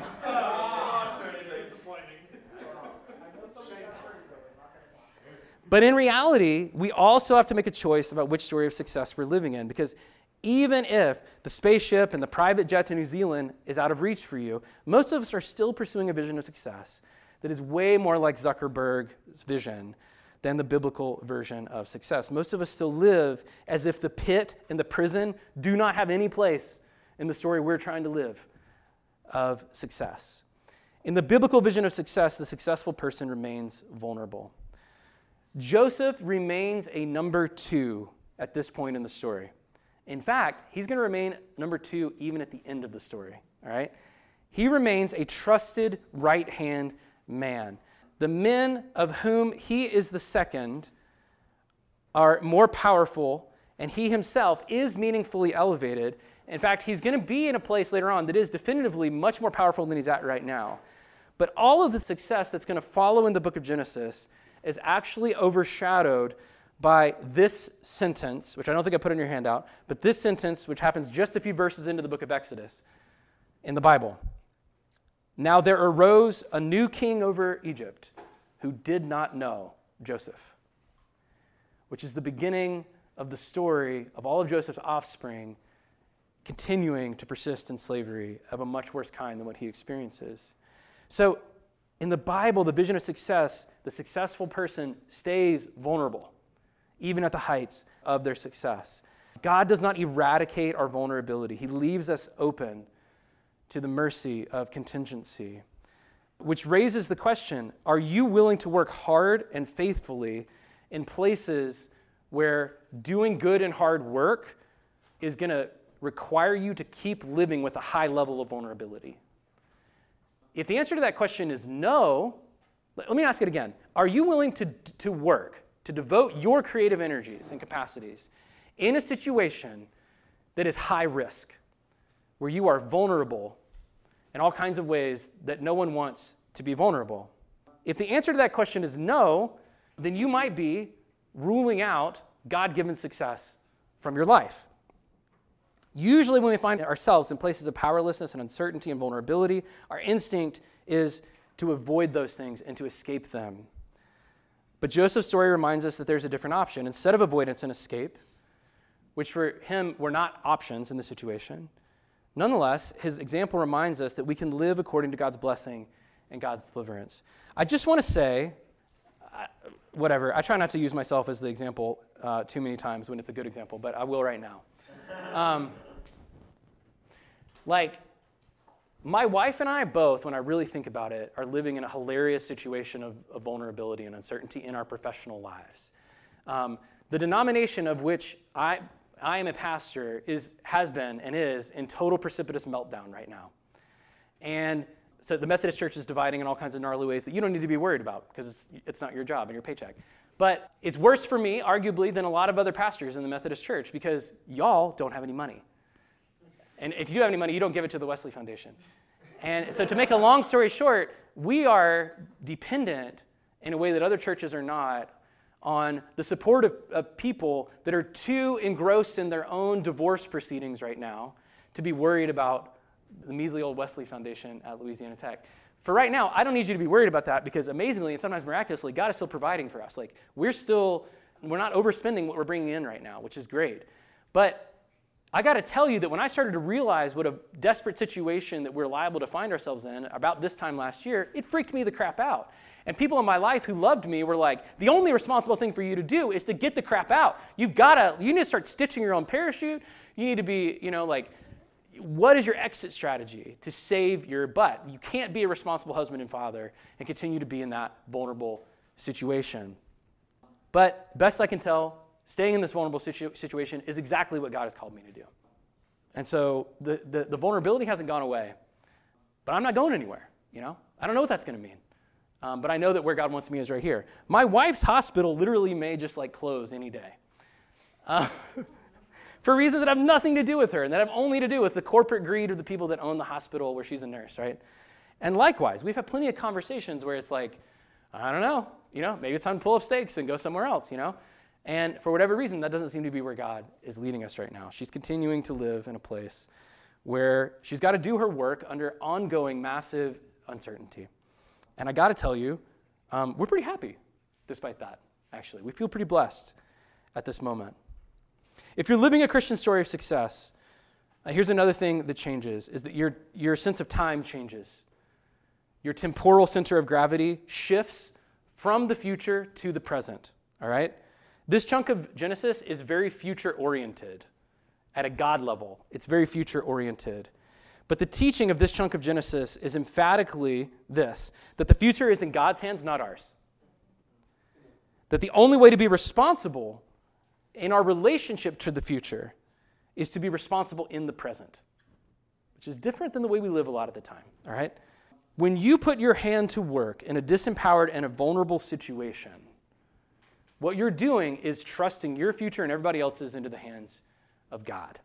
But in reality, we also have to make a choice about which story of success we're living in, because even if the spaceship and the private jet to New Zealand is out of reach for you, most of us are still pursuing a vision of success that is way more like Zuckerberg's vision than the biblical version of success. Most of us still live as if the pit and the prison do not have any place in the story we're trying to live of success. In the biblical vision of success, the successful person remains vulnerable. Joseph remains a number two at this point in the story. In fact, he's going to remain number two even at the end of the story, all right? He remains a trusted right-hand man. The men of whom he is the second are more powerful, and he himself is meaningfully elevated. In fact, he's going to be in a place later on that is definitively much more powerful than he's at right now. But all of the success that's going to follow in the book of Genesis is actually overshadowed by this sentence, which I don't think I put in your handout, but this sentence, which happens just a few verses into the book of Exodus in the Bible. Now there arose a new king over Egypt who did not know Joseph, which is the beginning of the story of all of Joseph's offspring continuing to persist in slavery of a much worse kind than what he experiences. So in the Bible, the vision of success, the successful person stays vulnerable, even at the heights of their success. God does not eradicate our vulnerability. He leaves us open to the mercy of contingency, which raises the question, are you willing to work hard and faithfully in places where doing good and hard work is going to require you to keep living with a high level of vulnerability? If the answer to that question is no, let me ask it again. Are you willing to, to work, to devote your creative energies and capacities in a situation that is high risk, where you are vulnerable in all kinds of ways that no one wants to be vulnerable? If the answer to that question is no, then you might be ruling out God-given success from your life. Usually when we find ourselves in places of powerlessness and uncertainty and vulnerability, our instinct is to avoid those things and to escape them. But Joseph's story reminds us that there's a different option. Instead of avoidance and escape, which for him were not options in the situation, nonetheless, his example reminds us that we can live according to God's blessing and God's deliverance. I just want to say, uh, whatever, I try not to use myself as the example uh, too many times when it's a good example, but I will right now. Um, like, my wife and I both, when I really think about it, are living in a hilarious situation of, of vulnerability and uncertainty in our professional lives. Um, the denomination of which I, I am a pastor is, has been and is in total precipitous meltdown right now. And so the Methodist Church is dividing in all kinds of gnarly ways that you don't need to be worried about because it's, it's not your job and your paycheck. But it's worse for me, arguably, than a lot of other pastors in the Methodist Church because y'all don't have any money. And if you do have any money, you don't give it to the Wesley Foundation. And so to make a long story short, we are dependent in a way that other churches are not on the support of, of people that are too engrossed in their own divorce proceedings right now to be worried about the measly old Wesley Foundation at Louisiana Tech. For right now, I don't need you to be worried about that because amazingly and sometimes miraculously, God is still providing for us. Like we're still, we're not overspending what we're bringing in right now, which is great. But I got to tell you that when I started to realize what a desperate situation that we're liable to find ourselves in about this time last year, it freaked me the crap out. And people in my life who loved me were like, the only responsible thing for you to do is to get the crap out. You've got to, you need to start stitching your own parachute. You need to be, you know, like, what is your exit strategy to save your butt? You can't be a responsible husband and father and continue to be in that vulnerable situation. But best I can tell, staying in this vulnerable situ- situation is exactly what God has called me to do. And so the, the, the vulnerability hasn't gone away, but I'm not going anywhere, you know? I don't know what that's going to mean, um, but I know that where God wants me is right here. My wife's hospital literally may just like close any day uh, for reasons that have nothing to do with her and that have only to do with the corporate greed of the people that own the hospital where she's a nurse, right? And likewise, we've had plenty of conversations where it's like, I don't know, you know, maybe it's time to pull up stakes and go somewhere else, you know? And for whatever reason, that doesn't seem to be where God is leading us right now. She's continuing to live in a place where she's got to do her work under ongoing massive uncertainty. And I got to tell you, um, we're pretty happy despite that, actually. We feel pretty blessed at this moment. If you're living a Christian story of success, uh, here's another thing that changes, is that your, your sense of time changes. Your temporal center of gravity shifts from the future to the present, all right? This chunk of Genesis is very future-oriented at a God level. It's very future-oriented. But the teaching of this chunk of Genesis is emphatically this, that the future is in God's hands, not ours. That the only way to be responsible in our relationship to the future is to be responsible in the present, which is different than the way we live a lot of the time, all right? When you put your hand to work in a disempowered and a vulnerable situation, what you're doing is trusting your future and everybody else's into the hands of God.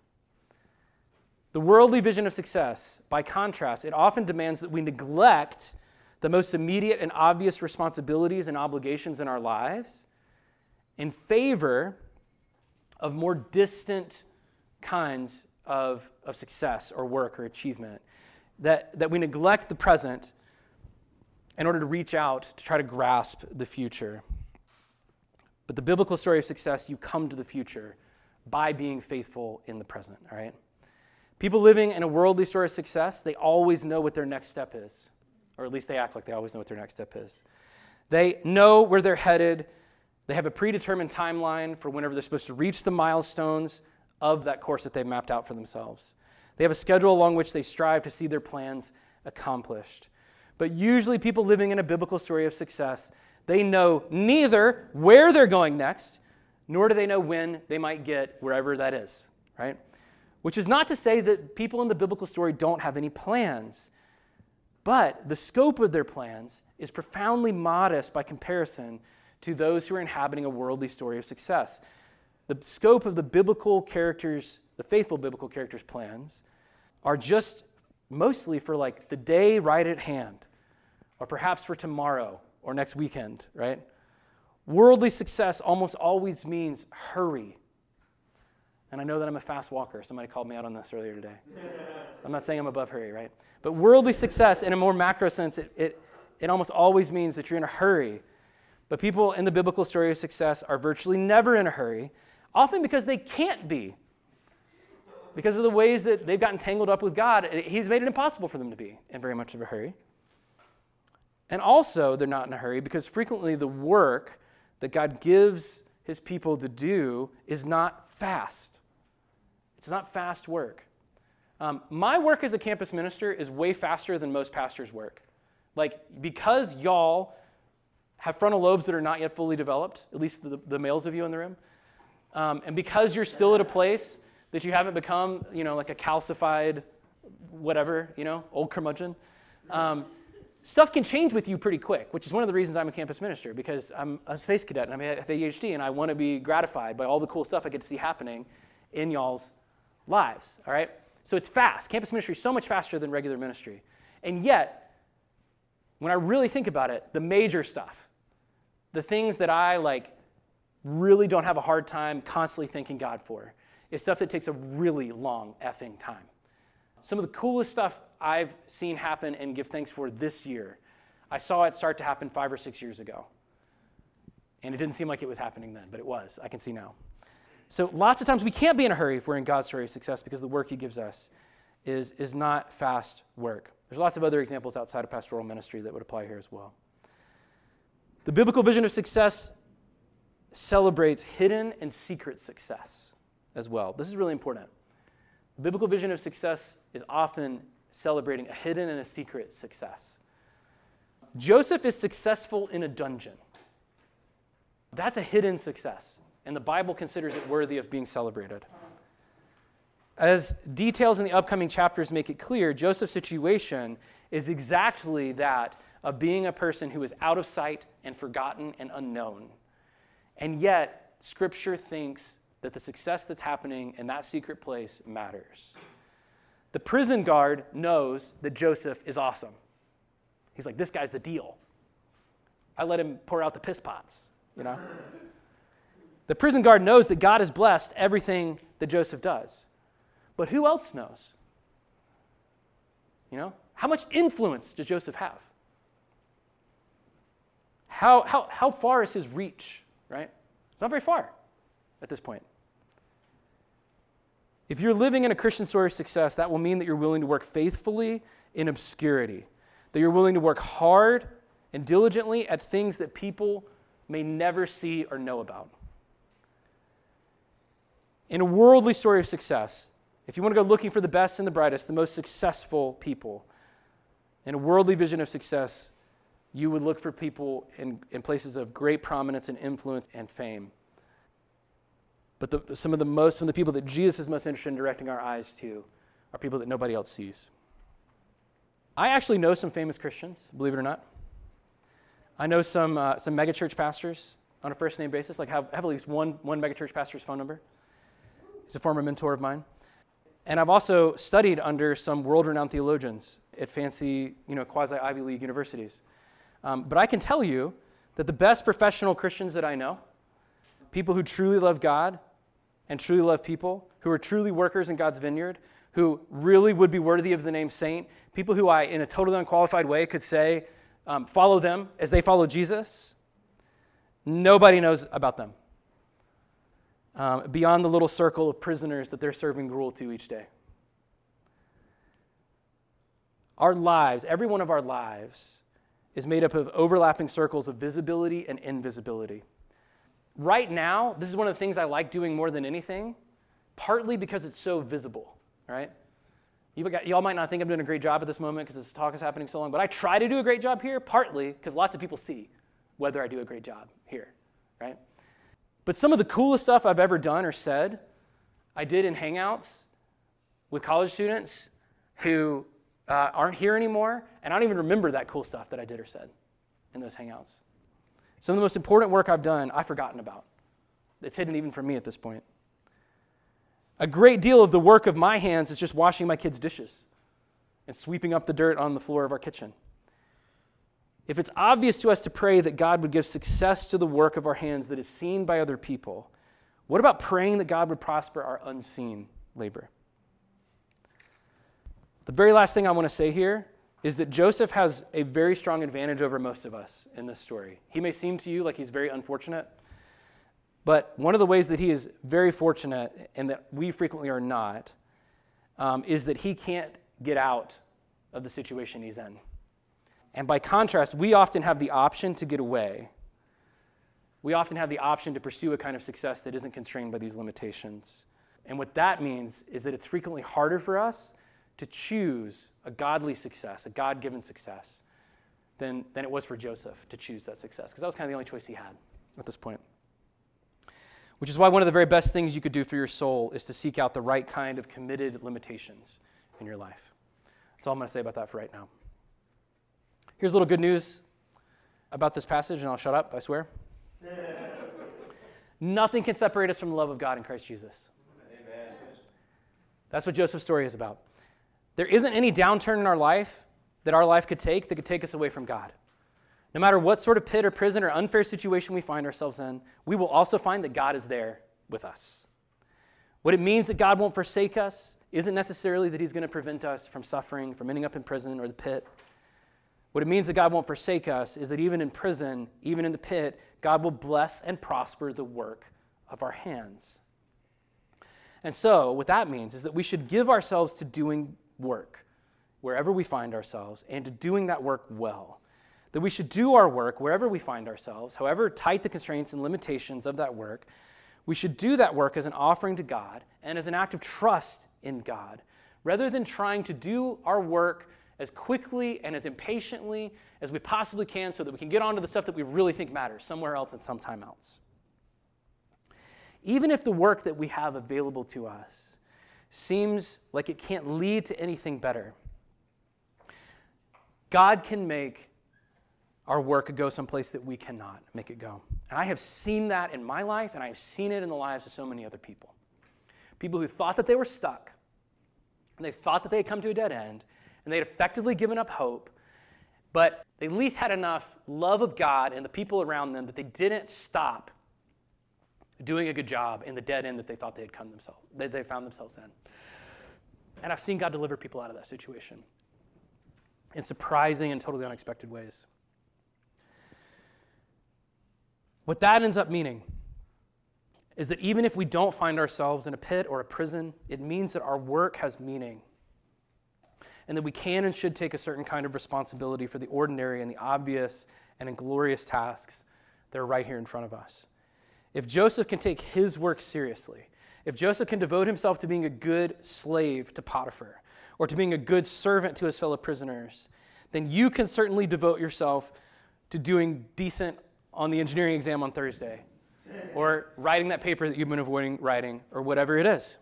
The worldly vision of success, by contrast, it often demands that we neglect the most immediate and obvious responsibilities and obligations in our lives in favor of more distant kinds of, of success or work or achievement. That, that we neglect the present in order to reach out to try to grasp the future. But the biblical story of success, you come to the future by being faithful in the present, all right? People living in a worldly story of success, they always know what their next step is, or at least they act like they always know what their next step is. They know where they're headed. They have a predetermined timeline for whenever they're supposed to reach the milestones of that course that they've mapped out for themselves. They have a schedule along which they strive to see their plans accomplished. But usually people living in a biblical story of success, they know neither where they're going next, nor do they know when they might get wherever that is, right? Which is not to say that people in the biblical story don't have any plans, but the scope of their plans is profoundly modest by comparison to those who are inhabiting a worldly story of success. The scope of the biblical characters, the faithful biblical characters' plans, are just mostly for like the day right at hand, or perhaps for tomorrow or next weekend, right? Worldly success almost always means hurry. And I know that I'm a fast walker. Somebody called me out on this earlier today. I'm not saying I'm above hurry, right? But worldly success, in a more macro sense, it, it, it almost always means that you're in a hurry. But people in the biblical story of success are virtually never in a hurry, often because they can't be. Because of the ways that they've gotten tangled up with God, He's made it impossible for them to be in very much of a hurry. And also, they're not in a hurry because frequently the work that God gives His people to do is not fast. It's not fast work. Um, my work as a campus minister is way faster than most pastors' work. Like, because y'all have frontal lobes that are not yet fully developed, at least the, the males of you in the room, um, and because you're still at a place that you haven't become, you know, like a calcified whatever, you know, old curmudgeon, um, stuff can change with you pretty quick, which is one of the reasons I'm a campus minister, because I'm a space cadet and I have A D H D and I want to be gratified by all the cool stuff I get to see happening in y'all's lives, all right? So it's fast. Campus ministry is so much faster than regular ministry. And yet, when I really think about it, the major stuff, the things that I like really don't have a hard time constantly thanking God for, is stuff that takes a really long effing time. Some of the coolest stuff I've seen happen and give thanks for this year, I saw it start to happen five or six years ago. And it didn't seem like it was happening then, but it was. I can see now. So lots of times we can't be in a hurry if we're in God's story of success because the work He gives us is, is not fast work. There's lots of other examples outside of pastoral ministry that would apply here as well. The biblical vision of success celebrates hidden and secret success as well. This is really important. The biblical vision of success is often celebrating a hidden and a secret success. Joseph is successful in a dungeon. That's a hidden success, and the Bible considers it worthy of being celebrated. As details in the upcoming chapters make it clear, Joseph's situation is exactly that of being a person who is out of sight and forgotten and unknown. And yet, Scripture thinks that the success that's happening in that secret place matters. The prison guard knows that Joseph is awesome. He's like, this guy's the deal. I let him pour out the piss pots, you know? The prison guard knows that God has blessed everything that Joseph does. But who else knows? You know? How much influence does Joseph have? How, how, how far is his reach, right? It's not very far at this point. If you're living in a Christian story of success, that will mean that you're willing to work faithfully in obscurity, that you're willing to work hard and diligently at things that people may never see or know about. In a worldly story of success, if you want to go looking for the best and the brightest, the most successful people, in a worldly vision of success, you would look for people in, in places of great prominence and influence and fame. But the, some of the most, some of the people that Jesus is most interested in directing our eyes to are people that nobody else sees. I actually know some famous Christians, believe it or not. I know some uh, some megachurch pastors on a first-name basis, like have, have at least one, one megachurch pastor's phone number. He's a former mentor of mine. And I've also studied under some world-renowned theologians at fancy, you know, quasi-Ivy League universities. Um, but I can tell you that the best professional Christians that I know, people who truly love God and truly love people, who are truly workers in God's vineyard, who really would be worthy of the name saint, people who I, in a totally unqualified way, could say, um, follow them as they follow Jesus, nobody knows about them um, beyond the little circle of prisoners that they're serving gruel to each day. Our lives, every one of our lives, is made up of overlapping circles of visibility and invisibility. Right now, this is one of the things I like doing more than anything, partly because it's so visible, right? You got, y'all might not think I'm doing a great job at this moment because this talk is happening so long, but I try to do a great job here, partly because lots of people see whether I do a great job here, right? But some of the coolest stuff I've ever done or said, I did in Hangouts with college students who uh, aren't here anymore, and I don't even remember that cool stuff that I did or said in those Hangouts. Some of the most important work I've done, I've forgotten about. It's hidden even from me at this point. A great deal of the work of my hands is just washing my kids' dishes and sweeping up the dirt on the floor of our kitchen. If it's obvious to us to pray that God would give success to the work of our hands that is seen by other people, what about praying that God would prosper our unseen labor? The very last thing I want to say here is that Joseph has a very strong advantage over most of us in this story. He may seem to you like he's very unfortunate, but one of the ways that he is very fortunate, and that we frequently are not, um, is that he can't get out of the situation he's in. And by contrast, we often have the option to get away. We often have the option to pursue a kind of success that isn't constrained by these limitations. And what that means is that it's frequently harder for us to choose a godly success, a God-given success, than, than it was for Joseph to choose that success, because that was kind of the only choice he had at this point. Which is why one of the very best things you could do for your soul is to seek out the right kind of committed limitations in your life. That's all I'm going to say about that for right now. Here's a little good news about this passage, and I'll shut up, I swear. Nothing can separate us from the love of God in Christ Jesus. Amen. That's what Joseph's story is about. There isn't any downturn in our life that our life could take that could take us away from God. No matter what sort of pit or prison or unfair situation we find ourselves in, we will also find that God is there with us. What it means that God won't forsake us isn't necessarily that he's going to prevent us from suffering, from ending up in prison or the pit. What it means that God won't forsake us is that even in prison, even in the pit, God will bless and prosper the work of our hands. And so what that means is that we should give ourselves to doing work wherever we find ourselves, and to doing that work well. That we should do our work wherever we find ourselves, however tight the constraints and limitations of that work. We should do that work as an offering to God and as an act of trust in God, rather than trying to do our work as quickly and as impatiently as we possibly can so that we can get on to the stuff that we really think matters somewhere else and sometime else. Even if the work that we have available to us seems like it can't lead to anything better, God can make our work go someplace that we cannot make it go. And I have seen that in my life, and I have seen it in the lives of so many other people. People who thought that they were stuck, and they thought that they had come to a dead end, and they had effectively given up hope, but they at least had enough love of God and the people around them that they didn't stop doing a good job in the dead end that they thought they had come themselves, that they found themselves in. And I've seen God deliver people out of that situation in surprising and totally unexpected ways. What that ends up meaning is that even if we don't find ourselves in a pit or a prison, it means that our work has meaning, and that we can and should take a certain kind of responsibility for the ordinary and the obvious and inglorious tasks that are right here in front of us. If Joseph can take his work seriously, if Joseph can devote himself to being a good slave to Potiphar, or to being a good servant to his fellow prisoners, then you can certainly devote yourself to doing decent on the engineering exam on Thursday, or writing that paper that you've been avoiding writing, or whatever it is.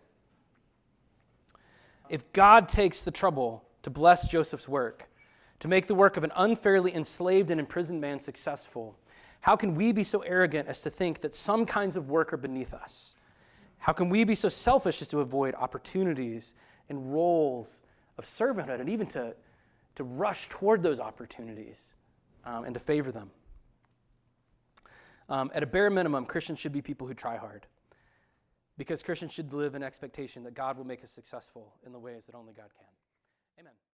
If God takes the trouble to bless Joseph's work, to make the work of an unfairly enslaved and imprisoned man successful, how can we be so arrogant as to think that some kinds of work are beneath us? How can we be so selfish as to avoid opportunities and roles of servanthood, and even to, to rush toward those opportunities um, and to favor them? Um, at a bare minimum, Christians should be people who try hard, because Christians should live in expectation that God will make us successful in the ways that only God can. Amen.